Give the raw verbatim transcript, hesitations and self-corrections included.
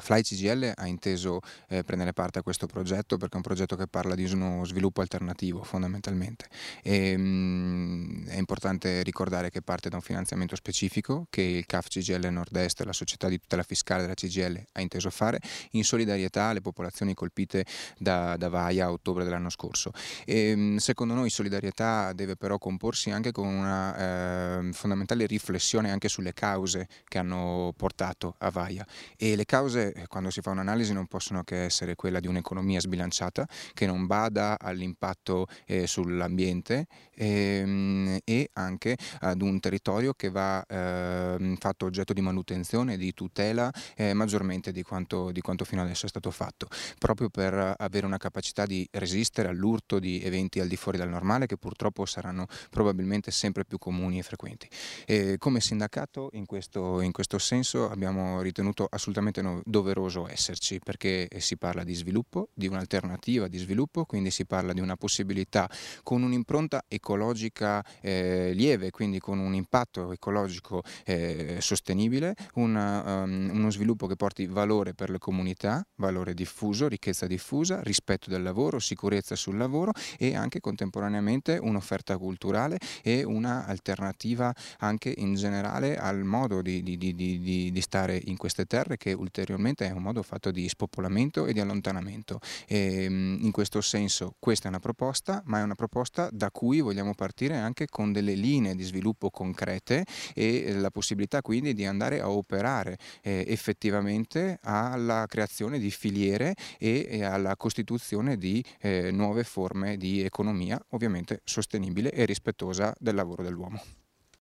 Fly C G I L ha inteso eh, prendere parte a questo progetto perché è un progetto che parla di uno sviluppo alternativo fondamentalmente. E, mh, è importante ricordare che parte da un finanziamento specifico che il C A F C G I L Nord-Est, la società di tutela fiscale della C G I L, ha inteso fare in solidarietà alle popolazioni colpite da, da Vaia a ottobre dell'anno scorso. E, mh, secondo noi solidarietà deve però comporsi anche con una eh, fondamentale riflessione anche sulle cause che hanno portato a Vaia, e le cause, eh, quando si fa un'analisi, non possono che essere quella di un'economia sbilanciata che non bada all'impatto eh, sull'ambiente ehm, e anche ad un territorio che va eh, fatto oggetto di manutenzione e di tutela eh, maggiormente di quanto, di quanto fino adesso è stato fatto, proprio per avere una capacità di resistere all'urto di eventi al di fuori dal normale che purtroppo saranno probabilmente sempre più comuni e frequenti. E come sindacato in questo, in questo senso abbiamo ritenuto assolutamente no, doveroso esserci, perché si parla di sviluppo, di un'alternativa di sviluppo, quindi si parla di una possibilità con un'impronta ecologica eh, lieve, quindi con un impatto ecologico eh, sostenibile, una, um, uno sviluppo che porti valore per le comunità, valore diffuso, ricchezza diffusa, rispetto del lavoro, sicurezza sul lavoro e anche contemporaneamente un'offerta culturale e una alternativa anche in generale al modo di, di, di, di, di stare in queste terre, che ulteriormente è un modo fatto di spopolamento e di allontanamento. E, in questo senso questa è una proposta, ma è una proposta da cui vogliamo partire anche con delle linee di sviluppo concrete e la possibilità quindi di andare a operare eh, effettivamente alla creazione di filiere e, e alla costituzione di eh, nuove forme di economia, ovviamente sostenibile e rispettosa del lavoro dell'uomo.